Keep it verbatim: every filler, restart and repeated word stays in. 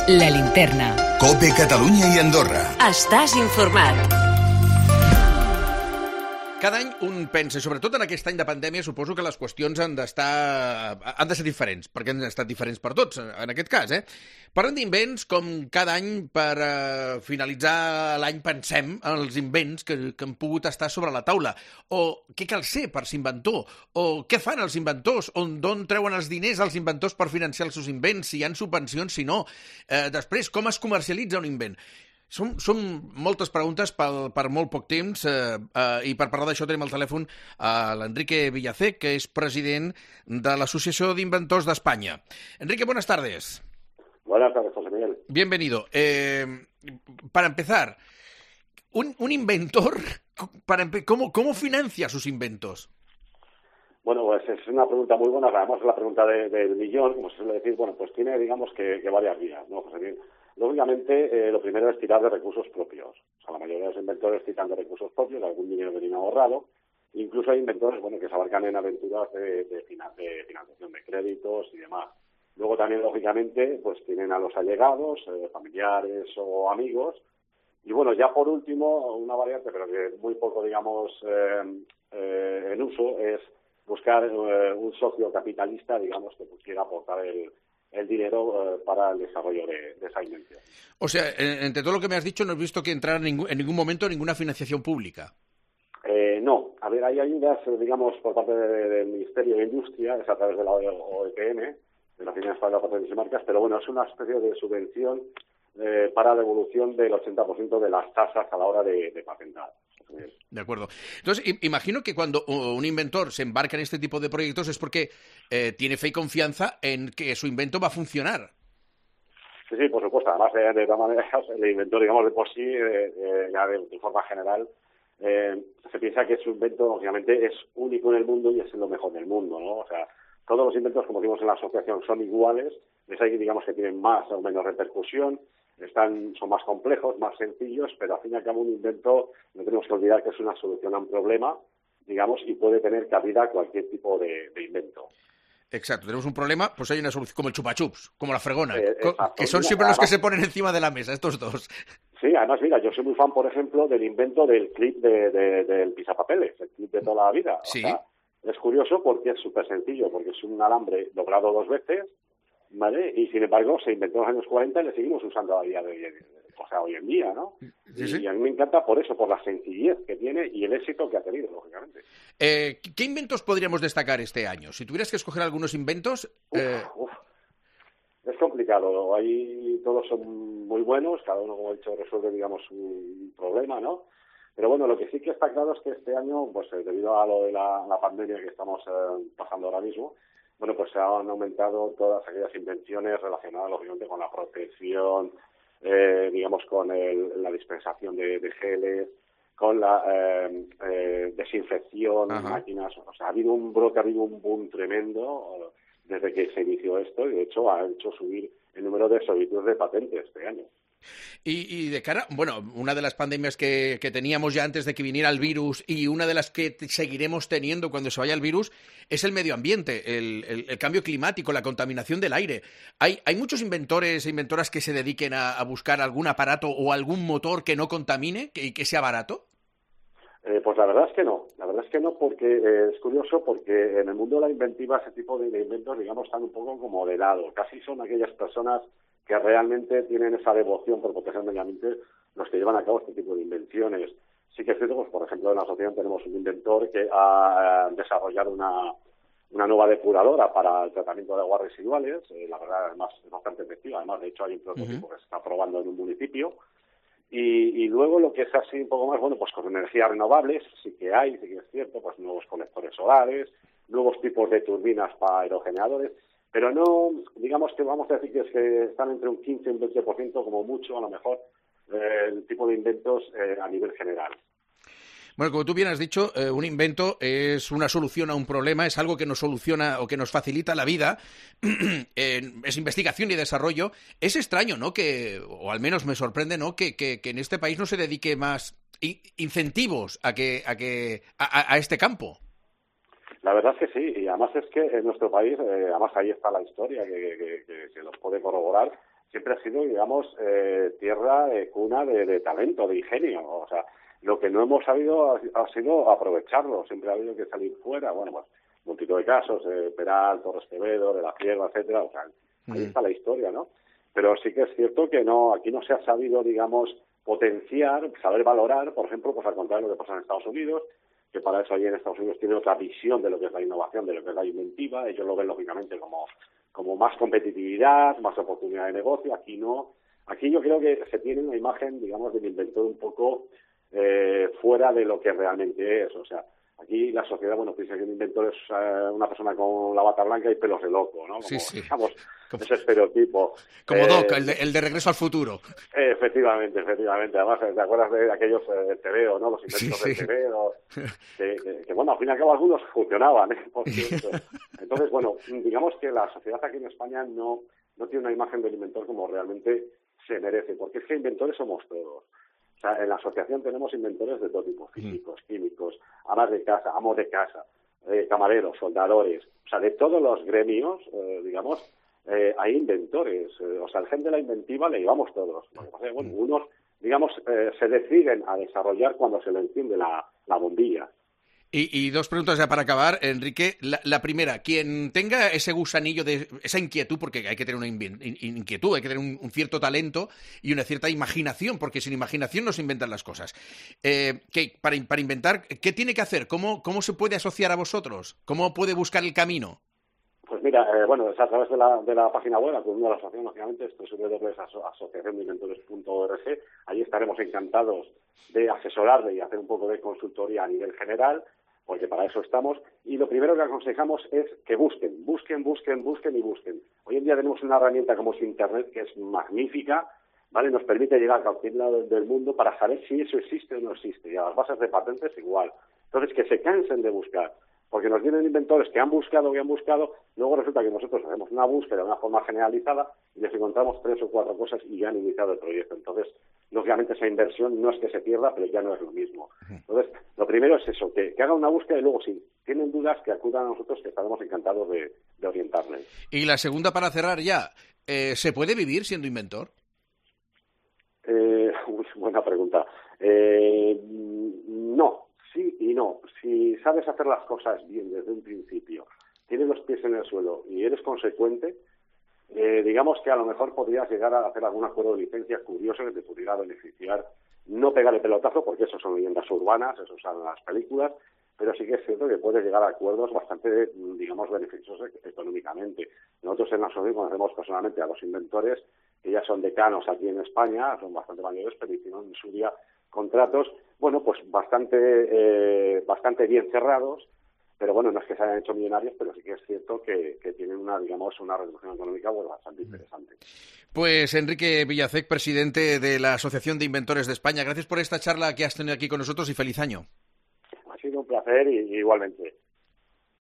La Linterna. COPE Catalunya i Andorra. Estàs informat. Cada any un pensa, sobretot en aquest any de pandèmia, suposo que les qüestions han d'estar han de ser diferents, perquè han estat diferents per tots, en aquest cas, eh? Parlen d'invents com cada any per uh, finalitzar l'any pensem en els invents que, que han pogut estar sobre la taula, o què cal ser per ser inventor, o què fan els inventors, on d'on treuen els diners els inventors per financiar els seus invents, si hi ha subvencions, si no. Eh, després, com es comercialitza un invent? Són, són moltes preguntes per, per molt poc temps eh, eh, i per parlar d'això tenim al telèfon a l'Enrique Villacé, que és president de l'Asociació d'Inventors d'Espanya. Enrique, buenas tardes. Buenas tardes, José Miguel. Bienvenido. Eh, para empezar, un, un inventor, para ¿cómo, ¿cómo financia sus inventos? Bueno, pues es una pregunta muy buena, además es la pregunta de, del millón, como se suele decir. Bueno, pues tiene, digamos, que, que varias vías, ¿no, José Miguel? Lógicamente, eh, lo primero es tirar de recursos propios. O sea, la mayoría de los inventores tiran de recursos propios, de algún dinero que tienen ahorrado. Incluso hay inventores, bueno, que se abarcan en aventuras de, de, finan- de financiación de créditos y demás. Luego también, lógicamente, pues tienen a los allegados, eh, familiares o amigos. Y bueno, ya por último, una variante, pero que muy poco, digamos, eh, eh, en uso, es buscar eh, un socio capitalista, digamos, que pudiera aportar el el dinero eh, para el desarrollo de, de esa invención. O sea, entre todo lo que me has dicho, no has visto que entrar en ningún, en ningún momento ninguna financiación pública. Eh, no, a ver, hay ayudas, digamos, por parte de, del Ministerio de Industria, es a través de la O E P M, de la Oficina Estatal de Patentes y Marcas, pero bueno, es una especie de subvención eh, para devolución del ochenta por ciento de las tasas a la hora de, de patentar. De acuerdo. Entonces, imagino que cuando un inventor se embarca en este tipo de proyectos es porque eh, tiene fe y confianza en que su invento va a funcionar. Sí, sí, por supuesto. Además, eh, de todas maneras, el inventor, digamos, de por sí, eh, eh, ya de, de forma general, eh, se piensa que su invento, obviamente, es único en el mundo y es lo mejor del mundo, ¿no? O sea, todos los inventos, como decimos en la asociación, son iguales. Es ahí, digamos, que tienen más o menos repercusión. Están, son más complejos, más sencillos, pero al fin y al cabo un invento, no tenemos que olvidar que es una solución a un problema, digamos, y puede tener cabida a cualquier tipo de, de invento. Exacto, tenemos un problema, pues hay una solución, como el chupa-chups, como la fregona, eh, que son siempre los que se ponen encima de la mesa, estos dos. Sí, además, mira, yo soy muy fan, por ejemplo, del invento del clip de, de, del pisapapeles, el clip de toda la vida. Sí. O sea, es curioso porque es súper sencillo, porque es un alambre doblado dos veces, ¿vale? Y sin embargo se inventó en los años cuarenta y le seguimos usando a día de hoy, o sea, hoy en día, ¿no? Sí, sí. Y a mí me encanta por eso, por la sencillez que tiene y el éxito que ha tenido, lógicamente. Eh, ¿Qué inventos podríamos destacar este año? Si tuvieras que escoger algunos inventos... Uf, eh... uf. Es complicado, ahí todos son muy buenos, cada uno, como he dicho, resuelve, digamos, un problema, ¿no? Pero bueno, lo que sí que está claro es que este año, pues debido a lo de la, la pandemia que estamos eh, pasando ahora mismo, bueno, pues se han aumentado todas aquellas invenciones relacionadas, lógicamente, con la protección, eh, digamos, con el, la dispensación de, de geles, con la eh, eh, desinfección, Ajá. máquinas. O sea, ha habido un brote, ha habido un boom tremendo desde que se inició esto y, de hecho, ha hecho subir el número de solicitudes de patentes este año. Y, y de cara, bueno, una de las pandemias que, que teníamos ya antes de que viniera el virus y una de las que t- seguiremos teniendo cuando se vaya el virus es el medio ambiente, el, el, el cambio climático, la contaminación del aire. ¿Hay, hay muchos inventores e inventoras que se dediquen a, a buscar algún aparato o algún motor que no contamine y que, que sea barato? Eh, pues la verdad es que no, la verdad es que no, porque eh, es curioso porque en el mundo de la inventiva ese tipo de, de inventos, digamos, están un poco como de lado. Casi son aquellas personas que realmente tienen esa devoción por proteger el medio ambiente los que llevan a cabo este tipo de invenciones. Sí que es cierto, pues, por ejemplo, en la asociación tenemos un inventor que ha eh, desarrollado una, una nueva depuradora para el tratamiento de aguas residuales. Eh, la verdad, además, es bastante efectiva. Además, de hecho, hay un prototipo uh-huh. que se está probando en un municipio. Y, y luego lo que es así un poco más, bueno, pues con energías renovables, sí que hay, sí que es cierto, pues nuevos colectores solares, nuevos tipos de turbinas para aerogeneradores, pero no, digamos que vamos a decir que, es que están entre un quince y un veinte por ciento como mucho, a lo mejor, eh, el tipo de inventos eh, a nivel general. Bueno, como tú bien has dicho, eh, un invento es una solución a un problema, es algo que nos soluciona o que nos facilita la vida, eh, es investigación y desarrollo. Es extraño, ¿no?, que, o al menos me sorprende, ¿no?, que, que, que en este país no se dedique más in- incentivos a que a que a, a este campo. La verdad es que sí, y además es que en nuestro país, eh, además ahí está la historia que, que, que, que los puede corroborar. siempre ha sido, digamos, eh, tierra, eh, cuna de, de talento, de ingenio. O sea, lo que no hemos sabido ha, ha sido aprovecharlo. Siempre ha habido que salir fuera. Bueno, pues multitud de casos, eh, Peral, Torres Quevedo, de la Cierva, etcétera. O sea, ahí está la historia, ¿no? Pero sí que es cierto que no, aquí no se ha sabido, digamos, potenciar, saber valorar, por ejemplo, pues al contrario de lo que pasa en Estados Unidos, que para eso allí en Estados Unidos tiene otra visión de lo que es la innovación, de lo que es la inventiva. Ellos lo ven lógicamente como, como más competitividad, más oportunidad de negocio. Aquí no. Aquí yo creo que se tiene una imagen, digamos, del inventor un poco eh, fuera de lo que realmente es. O sea, aquí la sociedad, bueno, piensa que un inventor es eh, una persona con la bata blanca y pelos de loco, ¿no? Como, sí, sí. digamos, como, ese estereotipo. Como eh, Doc, el de, el de Regreso al Futuro. Eh, efectivamente, efectivamente. Además, ¿te acuerdas de aquellos eh, T V O, ¿no? Los inventos sí, sí. del T V O, que, que, que, bueno, al fin y al cabo algunos funcionaban, ¿eh? Por cierto. Entonces, bueno, digamos que la sociedad aquí en España no, no tiene una imagen del inventor como realmente se merece, porque es que inventores somos todos. O sea, en la asociación tenemos inventores de todo tipo, físicos, químicos, amas de casa, amos de casa, eh, camareros, soldadores, o sea, de todos los gremios, eh, digamos, eh, hay inventores. Eh, o sea, el gen de la inventiva le llevamos todos. Lo que pasa es que, bueno, unos, digamos, eh, se deciden a desarrollar cuando se le enciende la, la bombilla. Y, y dos preguntas ya para acabar, Enrique. La, la primera, quien tenga ese gusanillo, de esa inquietud, porque hay que tener una in, in, inquietud, hay que tener un, un cierto talento y una cierta imaginación, porque sin imaginación no se inventan las cosas. Eh, que para, para inventar, ¿qué tiene que hacer? ¿Cómo, ¿Cómo se puede asociar a vosotros? ¿Cómo puede buscar el camino? Pues mira, eh, bueno, es a través de la, de la página web, acudiendo a la asociación, lógicamente, es doble u doble u doble u punto asociación de inventores punto org. Allí estaremos encantados de asesorarle y hacer un poco de consultoría a nivel general, porque para eso estamos. Y lo primero que aconsejamos es que busquen, busquen, busquen, busquen y busquen. Hoy en día tenemos una herramienta como es Internet, que es magnífica, ¿vale? Nos permite llegar a cualquier lado del mundo para saber si eso existe o no existe. Y a las bases de patentes igual. Entonces, que se cansen de buscar. Porque nos vienen inventores que han buscado, que han buscado, luego resulta que nosotros hacemos una búsqueda de una forma generalizada y les encontramos tres o cuatro cosas y ya han iniciado el proyecto. Entonces, lógicamente esa inversión no es que se pierda, pero ya no es lo mismo. Entonces, lo primero es eso, que, que hagan una búsqueda y luego si tienen dudas que acudan a nosotros, que estaremos encantados de, de orientarles. Y la segunda, para cerrar ya, eh, ¿se puede vivir siendo inventor? Eh, uy, buena pregunta. Eh, no. Sí y no. Si sabes hacer las cosas bien desde un principio, tienes los pies en el suelo y eres consecuente, eh, digamos que a lo mejor podrías llegar a hacer algún acuerdo de licencia curioso que te pudiera beneficiar. No pegar el pelotazo, porque eso son leyendas urbanas, eso salen en las películas, pero sí que es cierto que puedes llegar a acuerdos bastante, digamos, beneficiosos económicamente. Nosotros en la asociación conocemos personalmente a los inventores, que ya son decanos aquí en España, son bastante mayores, pero hicieron en su día contratos, bueno, pues bastante eh, bastante bien cerrados, pero bueno, no es que se hayan hecho millonarios, pero sí que es cierto que, que tienen una, digamos, una reducción económica pues, bastante interesante. Pues Enrique Villacek, presidente de la Asociación de Inventores de España, gracias por esta charla que has tenido aquí con nosotros y feliz año. Ha sido un placer y, y igualmente.